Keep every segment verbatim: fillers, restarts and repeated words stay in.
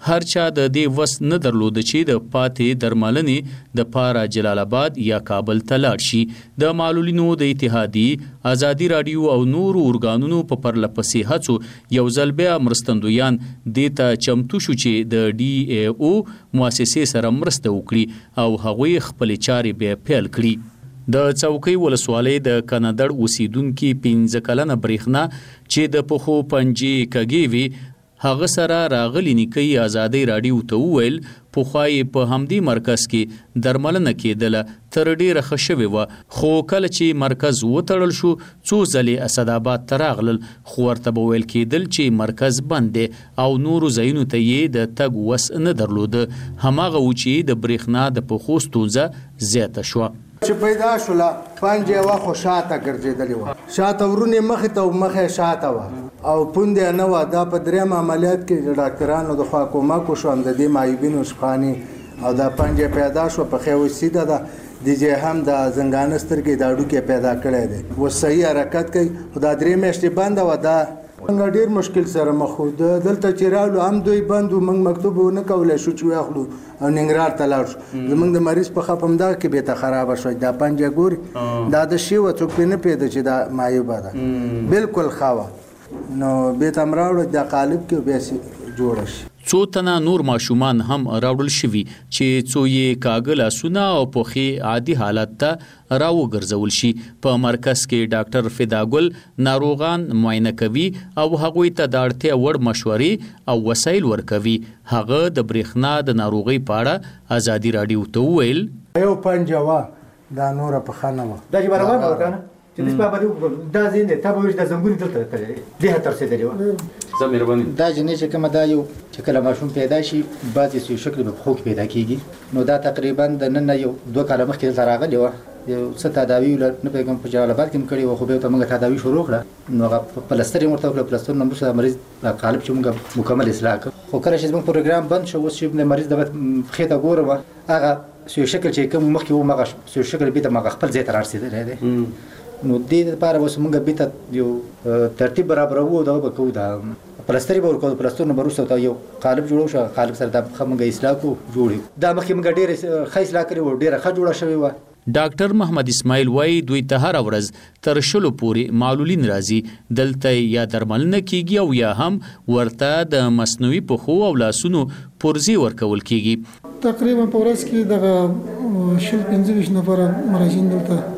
هر چا د دې وس نه درلود چې د پاتې درملنې د پاره جلال آباد یا کابل ته لاړ شي. د معلولینو د اتحادیې ازادي راډیو او نورو ارګانونو په پرلپسې هڅو یو ځل بیا مرستندویان دې ته چمتو شو چې د ډي ای او مؤسسې سره مرسته وکړي او هغوی خپلې چارې بیا پیل کړي. د څوکۍ ولسوالۍ د کنادړ اوسیدونکي پنځه کلنه بریښنا چې د پخو پنجې کږې وي هغه سره راغلی نیکي ازادي راډیو ته وویل پخوای په همدې مرکز کې درملنه کېدله تر ډیره ښه شوې وه، خو کله چې مرکز وتړل شو څو ځلې اسداباد ته راغلل خو ورته به ویل کېدل چې مرکز بند دی او نورو ځایونو ته یې د تګ وس نه درلوده. هماغه و چې د بریښنا د پخو ستونزه زیاته شوه. چې پیدا شوله پنجې وه خو شاته ګرځېدلې وه، شاته ورونې مخې ته مخې شاته وه او پوندې نه وه. دا په درېیم عملیات کې د ډاکټرانو د خوا کومک وشوم د دې معیوبینو شفانې او دا پنجې پیدا شوه په ښې وسیده ده د چې هم د زنګانه سترګې دا هډوکی پیدا کړی دی اوس صحیح حرکت کوي. خو دا درې میاشتې بنده وه، دا څنګه ډېر مشکل سره مخ وو. دلته چې راغلو هم دوی بند وو، موږ مکتوب ونه کولی شو چې واخلو او ننګرهار ته لاړ شو. زموږ د مریض په خپ همدغه کې بېرته خرابه شوه. دا پنجه ګوري دا د شی وه، څوک پرې نه پوهېده چې دا معیوبه ده، بلکل ښه وه. نو بېرته م راوړه دا قالب کې بیا جوړه شي. څو تنه نور ماشومان هم راوړل شوي چې څو یې کاږه لاسونه او پښې عادي حالت ته راوګرځول شي. په مرکز کې ډاکټر فداګل ناروغان معاینه کوي او هغوی ته د اړتیا وړ مشورې او وسایل ورکوي. هغه د بریښنا د ناروغۍ په اړه ازادي راډیو ته وویل یو پنجه وه، دا نوره پښه نه وه. دا چې برابر نه وه چې دې په باندې دا زین دی تا به د زنګونی دلته کړی دې هتر څه دی و زميرباني دا جنې چې کومه دا یو چې کله ماشوم پیدا شي بعضې یو شکل به خو پیدا کیږي. نو دا تقریبا د نن یو دوه کاله مخکې دلته راغلی وه، یو څه تداوي نه پوهېږم په جلال آباد کې هم کړې وه، خو بیا ورته موږ تداوي شروع کړه. نو هغه پلستر یې ورته وکړه، پلستر نه وروسته مریض قالب چې موږ مکمل اصلاح کړ. خو کله چې زموږ پروګرام بند شو اوس چې مریض د پښې ته ګورم هغه یو شکل چې کوم مخکې و مغه یو شکل بېرته مغه خپل ځای ته رارسېدلی دی. نو دې لپاره اوس موږ بېرته یو ترتیب برابروو او دغه به کوو، دا پلستر به ورکوو، پلستر نه به وروسته یو قالب جوړو شو، قالب سره دا پښه موږ اصلاح کړو جوړ دا مخکې موږ ډېره ښه اصلاح کړې وه، ډېره ښه جوړه شوې وه. ډاکټر محمد اسماعیل وایي دوی ته هره ورځ تر شلو پورې معلولین راځي، دلته یا درملنه کیږي او یا هم ورته د مصنوعي پښو او لاسونو پرزې ورکول کیږي. تقریبا په ورځ کې دغه شل پنځه ویشت نفره مراجعین دلته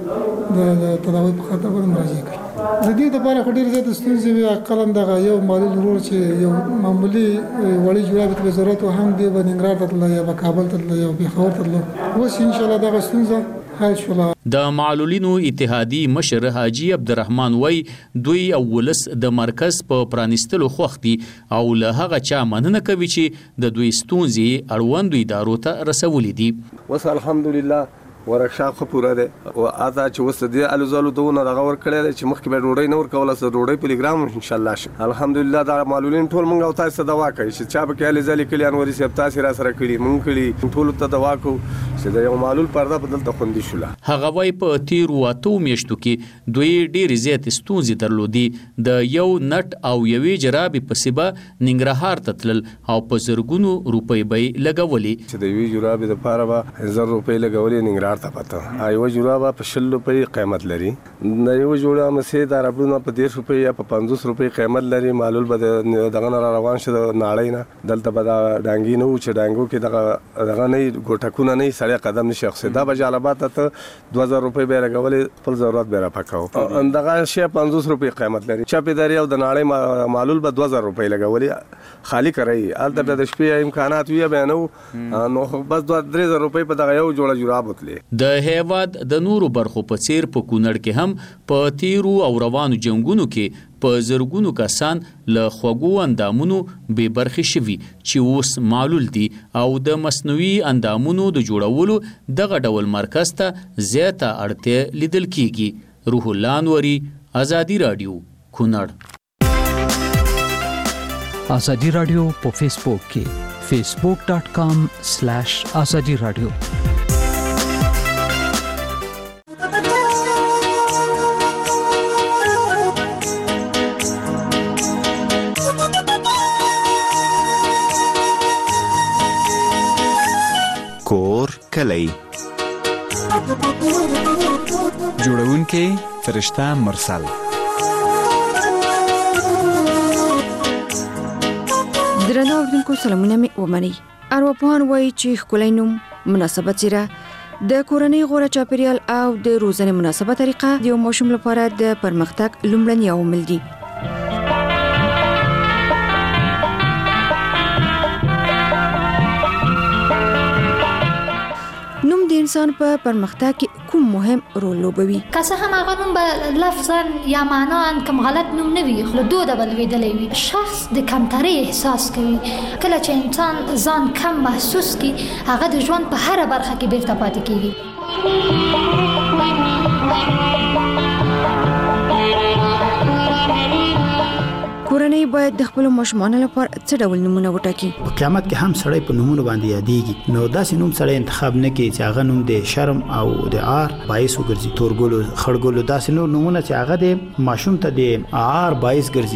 د تداوی په خاطر باندې مراجعه کوي. د دې لپاره خو ډېرې زیاتې ستونزې وي. اقلا دغه یو معلول ورور چې یو معمولي وړۍ جوړه به ضرورت و هم دی به ننګرهار ته تللی یا به کابل ته تللی یا پېښور ته تللی. اوس انشاءالله دغه ستونزه حل شوله. د معلولینو اتحادی مشر حاجی عبدالرحمن وای دوی او ولس د مرکز په پرانیستلو خوښ دي او له هغه چا مننه کوي چې د دوی ستونزې اړوندو ادارو ته رسولې دي. وس الحمدلله ورکشاپ خو پوره دی او اته چې وس دې الوزالو دونه دغه ور کړی دی چې مخکې به ډوډۍ نه ورکوله سه ډوډۍ پلیګرام ان شاء الله شي. الحمدلله دا معلولین ټول مونږ او تاسو دوا کوي چې چا به کې الې ځلې کلی انوري صاحب تاسو را سره کړي مونږ کړي ټول ته دوا کو چې د یو معلول پرده بدل ته خوندي شوله. هغه وای په تیر واتو میشتو کې دوی ډېر زیات ستونزې درلودي. د یو نټ او یوې جرابې په سبا ننګرهار ته تلل او په زرګونو روپۍ به لګولې. چې د یوې جرابې لپاره به زر روپۍ لګولې ننګرهار ته پته. ایو جوړه په شل روپۍ قیمت لري، د یو جوړه مسې د ربونو په ډیر روپۍ یا په پنځوس روپۍ قیمت لري. معلول به دغه نه روان شه د ناړۍ نه دلته به ډانګي نه و چې ډانګو کې دغه دغه نه ګوټکونه نه سړی قدم نشي اخیستی. دا به جلبات ته دوه زره روپۍ به لګولې خپل ضرورت به راپکاو. دغه شی پنځوس روپۍ قیمت لري. چاپې درې او د ناړۍ معلول به دوه زره روپۍ لګولې خالی کوي. هلته به د شپې امکانات وي به نه نو بس دوه درې زره روپۍ په دغه یو جوړه جراب وتلې. د هیواد د نورو برخو په څیر په کونړ کې هم په تیرو او روانو جنگونو کې په زرګونو کسان له خوږو اندامونو بې برخې شوي چې اوس معلول دي او د مصنوعي اندامونو د جوړولو دغه ډول مرکز ته زیاته اړتیا لیدل کیږي. روح الله انوري، ازادي راډیو، کونړ. ازادي راډیو په فیسبوک کې facebook dot com slash azadi radio. کور کلی. جوړونکي فرشته مرسل. درنو اوریدونکو سلامونه مې ومنئ. ارواپوهان وایي چې ښکلی نوم، مناسبه څیره، د کورنۍ غوره چاپیریال او د روزنې مناسبه طریقه د یو ماشوم لپاره د پرمختګ لومړني عوامل دي. نوم د انسان په پرمختګ کې کوم مهم رول لوبوي؟ که څه هم هغه نوم به لفظاً یا معنا کوم غلط نوم نه وي، خو دود به لوېدلی وي. شخص د کمترۍ احساس کوي. کله چې انسان ځان کم محسوس کړي، هغه د ژوند په هره برخه کې بیرته پاتې کېږي. کورنۍ باید د خپل ماشومانو لپاره څه ډول نومونه وټاکي؟ په قیامت کې هم سړی په نومونو باندې یادېږي، نو داسې نوم سړی انتخاب نه کوي چې هغه نوم د شرم او د عار باعث وګرځي. تورګلو، خړګلو، داسې نور نومونه چې هغه د ماشوم ته د عار باعث ګرځي.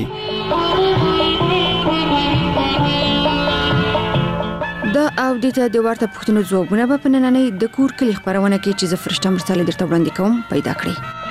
دا او د ته د ورته پوښتنو ځوابونه به په نننۍ د کور کلی خبرونه کې چې زه فرشته مرسل درته وړاندې کوم پیدا کړئ.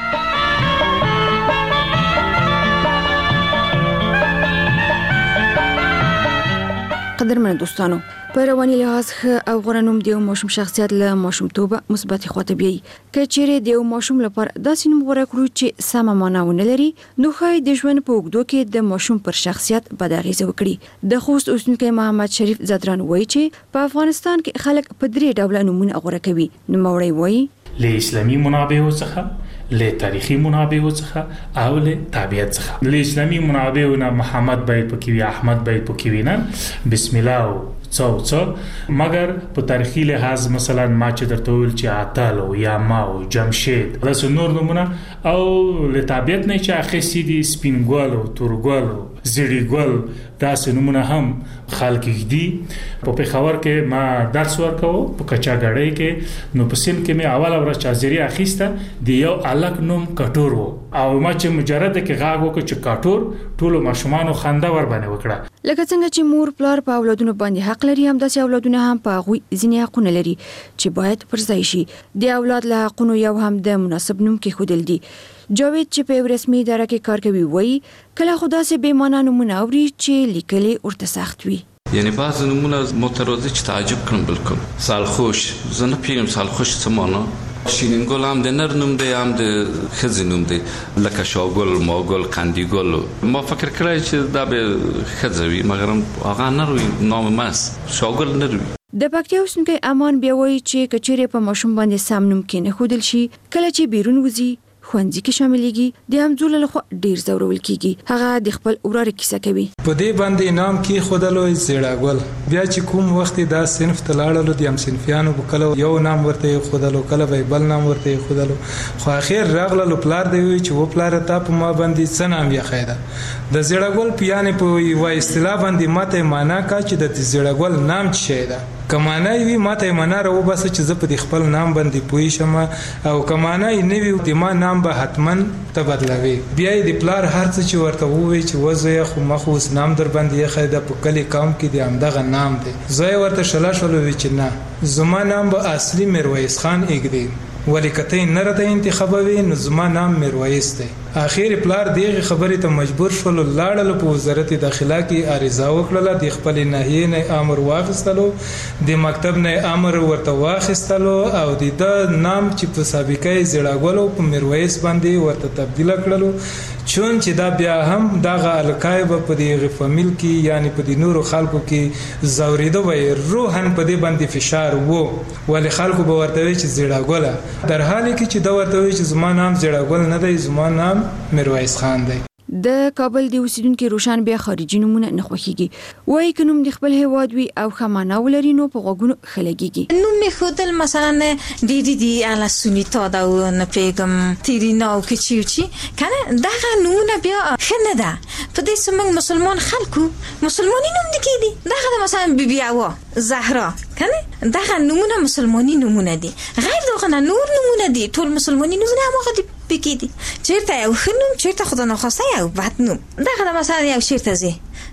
قدرمن دوستانو، په رواني لحاظ ښه او غوره نوم د یو ماشوم شخصیت له ماشومتوبه مثبتې خواته بیایي. که چیرې د یو ماشوم لپاره داسې نوم غوره کړو چې سمه معنا ونه لري، نو ښایي د ژوند په اوږدو کې د ماشوم پر شخصیت بد اغېزه وکړي. د خوست اوسیدونکی محمد شریف زدران وایي چې په افغانستان کې خلک په درې ډوله نومونه غوره کوي. نوموړی وایي له اسلامي منابعو څخه، له تاریخي منابعو څخه او له طبيعت څخه. له اسلامي منابعو نه محمد باید پکې وي، احمد باید پکې وي، نه بسم الله او څو څو. مګر په تاریخي لحاظ مثلا ما چې درته ویل چې عطال او یاما او جمشید دا نور نومونه، او له طبيعت نه چې اخیستي دي سپینګول او تورګول او زیړیګول، دا نومونه هم خلک دي. په پېښور کې ما درس ورکاو په کچاګړۍ کې، نو په سیم کې مې اوله ورځ چازری اخیسته د یو الک نوم کټور وو، او ما چې مجرد کې غاغ وکړ چې کټور، ټولو ماشومانو خنده ور باندې وکړه. لکه څنګه چې مور پلار په اولادونو باندې حق لري، هم داسې اولادونه هم په هغوی ځینې حقونه لري چې باید پر ځای شي. د اولاد له حقونو یو هم د مناسب نوم کې ښودل دي. جاوید چې په رسمي اداره کې کار کوي وایي کله خو داسې بې معنا نومونه اوري چې لیکل یې ورته سخت وي. یعنی بعض نمونه مترادف چې تعجب کړم. بالکل سالخوش، زه نه پیږم سالخوش څه معنا. شیرینګل هم د نر نوم دی، هم د ښځې نوم دی، لکه شاګل، ماګل، قندیګل. ما فکر کړی چې دا به ښځه وي، مګر هغه نر وي، نام ماس شاګل نر وي. د پکتیا اوسیدونکی امان بیا وایي چې که چیرې په ماشوم باندې سم نوم کېنښودل شي، کله چې بیرون وځي ښوونځي کې شاملېږي، د همزولو لخوا ډیر ځورول کېږي. هغه د خپل وراره کیسه کوي. په دې باندې نام کېښودلو زیړاګل، بیا چې کوم وخت دا صنف ته لاړلو د همصنفیانو به کله یو نام ورته یېښودلو، کله به بل نام ورته یېښودلو، خو اخر راغللو پلار دی وایي چې و پلاره تا په ما باندې څه نام ایښی ده. د زیړاګل په یعنې په یوه اصطلاح باندې ماته یې معنا کا چې د زیړاګل نام څه شی ده. که معنا یې وي ماته یې معنا راوباسه چې زه په دې خپل نام باندې پوه شم، او که معنا یې نه وي د ما نام به حتما ته بدلوي. بیا یې د پلار هر څه چې ورته ووایي چې وزویه خو ما خو اوس نام در باندې ایښی ده، په کلي قوم کې د همدغه نام دی. زه یې ورته شله شولو وي چې نه، زما نام به اصلي میرویس خان ایږدي، ولی که ته یې نه راته انتخابوي نو زما نام میرویس دی. اخر پلار دغه خبرې ته مجبور شول، لاړل په وزارت داخله کې عریضه وکړه، د خپل ناحیې نه امر واخیستلو، د مکتب نه امر ورته واخیستلو، او د نام چې په سابقه زیړاګل په میرویس باندې ورته تبدیل کړلو، چون چې دا بیا هم دغه الکای په دغه فامیل کې یعنی په د نورو خلکو کې زوریده وي، روحن په دې باندې فشار وو، ولی خلکو به ورته وي چې زیړاګل، در حالی کې چې دا ورته وي چې زما نام زیړاګل نه دی، زما نام میرویس خان دی. د کابل د اوسیدونکو روشن بیا خارجي نومونه نه خوښیږي. وایي که نوم د خپل هیواد وي او ښه معنا ولري نو په غوږونو ښه لګیږي. نوم ایښودل مثلا ډېرې دي، اله سونیتا ده او نه پوهېږم تیرینا او که چی و چی کنه، دغه نومونه بیا ښه نه ده. په دې څه موږ مسلمان خلکو مسلماني نوم نه کېدي. دغه د مثلا بیبي حوا، زهرا کنه، دغه نومونه مسلماني نومونه دي، غیر دغه نه نور نومونه دي، ټول مسلماني نومونه هماغه دي پکې دي. چېرته یو ښه نوم، چېرته خدا ناخواسته یو بد نوم. دغه د مثلا یو چېرته ځې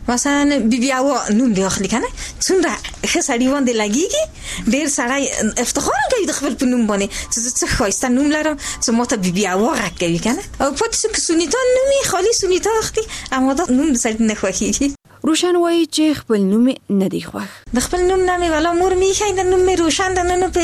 مثلا بیبي او نوم دی اخلي کنه څومره خسړی باندې لګيږي ډیر سړی افتخار کوي د خپل نوم باندې څه خواسته نوم لرم چې ماته بیبي او راکوي کنه او پاتې څه سنیتا نومي خالي سنیتا اختي اما دا نوم د سړی نه خوښيږي. روشن وایي چې خپل نوم نه دی خوښ. د خپل نوم نه مې ولا مور می خای د نوم مې روشن د نه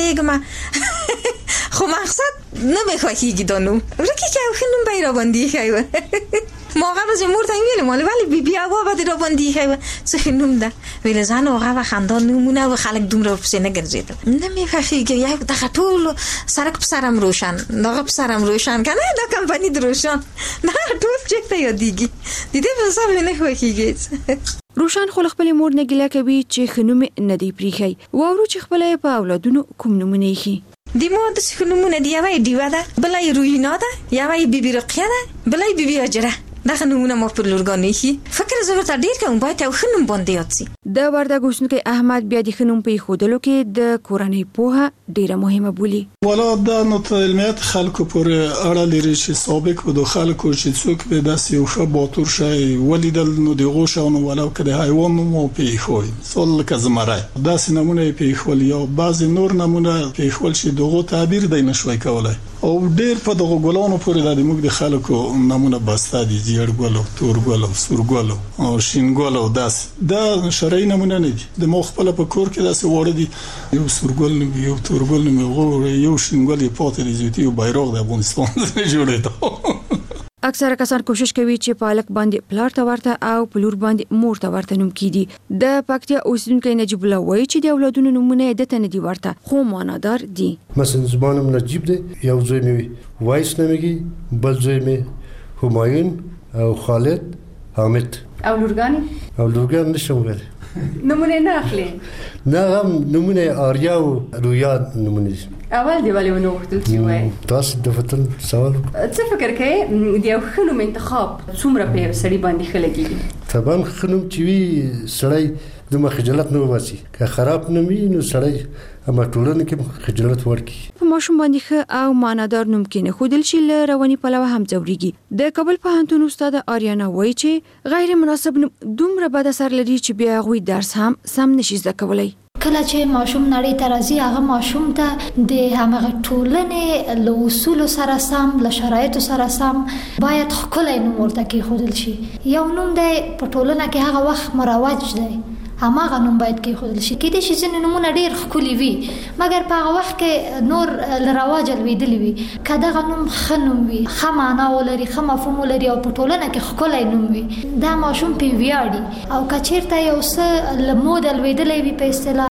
پیګم خو مقصد نه مې خوښيږي دا نوم ورکه چې خو نوم به را باندې خای ما هغه به مور ته ویل مال ولی بی بی هوا به را باندې خای څه نوم ده ویل ځان هغه خندان نومونه و خلک دومره په سینه ګرځیدل نه مې خوښيږي یا د ټول سرک په سرم روشن دغه په سرم روشن کنه دا کمپنی روشن نه ټول چکته یادېږي د دې په سبب نه خوښيږي. روشن خو خپل مور نه ګیله کوي چې خنوم نه دی پریخي وورو چې خپل په اولادونو کوم نمونه یې دی مو د خنومونه دی یوه دیوا ده بلای روینا ده یوه بیبي رقیه ده بلای بیبي اجره دغه نمونه مو پر لورګانی شي فکر زه ورته ډیر کوم باید یو خنوم باندې یاد سي. د وردګ اوسنکي احمد بیا د خنوم په خودلو کې د کورنۍ پوهه ډیره مهمه بولي. ولا د نوت علمیت خلکو پر اړه لري چې سابق و د خلکو چې څوک به داسې یو ښه باتور شي ولیدل نو د غوښونو ولو کده حیوان مو په خوي سول کزمره داسې نمونه په خول یا بعض نور نمونه په خول شي دغه تعبیر دی نشوي کولای او ډیر په دغه ګلانو پورې د موږ د خلکو نمونه بسته دي زیړ ګلو تور ګلو سور ګلو او شین ګلو داس دا شرعي نمونه نه دي د مخ په په کور کې داسې وړ دي یو سور ګل یو تور ګل یو شین ګل پاتې دي چې یو بیرغ د افغانستان جوړېده. اکثره کسان کوشش کوي چې پالک باندې پلار ته ورته او پلور باندې مور ته ورته نوم کیدي. د پکتیا اوسیدونکو نجیب الله وایي چې د اولادونو نومونه د تنه دی ورته خو معنادار دي. مثلا زبانم نجیب دی یو ځای می وایس نمیږي بل ځای می همایون او خالد حامد او لورګانی او لورګان نشم ویل نمونه نه اخلي نه هم نمونه آریا او رویا نمونه اول دی ولی ونو وختل چې وای تاسو د فتن سوال څه فکر کوي د یو خنوم انتخاب څومره په سړي باندې خلګي طبعا خنوم چې وی سړی د مخجلت نه واسي که خراب نه وي نو سړی اما ټولنه کې خجالت ورکی په ماشوم باندې ښه او معنادار نوم کې نه خودل شي ل رواني پلوه هم ځوريږي. د کابل پوهنتون استاد آریانا وایي چې غیر مناسب دومره بد اثر لري چې بیا غوي درس هم سم نشي زده کولای. کله چې ماشوم نړۍ ته راځي هغه ماشوم ته د همغه ټولنې له اصول سره سم له شرایطو سره سم باید خپل نوم ورته کې خودل شي. یو نوم دی په ټولنه کې هغه وخت مروج دی هماغه نوم باید کې خودل شي. کې د شي ځینې نومونه ډیر ښکلي وي مګر په هغه وخت کې نور له رواجه لوېدلي وي که دغه نوم ښه نوم وي ښه معنا ولري ښه مفهوم ولري او په ټولنه کې ښکلی نوم وي دا ماشوم پې ویاړي او که چېرته یو څه له موده لوېدلی وي په اصطلاح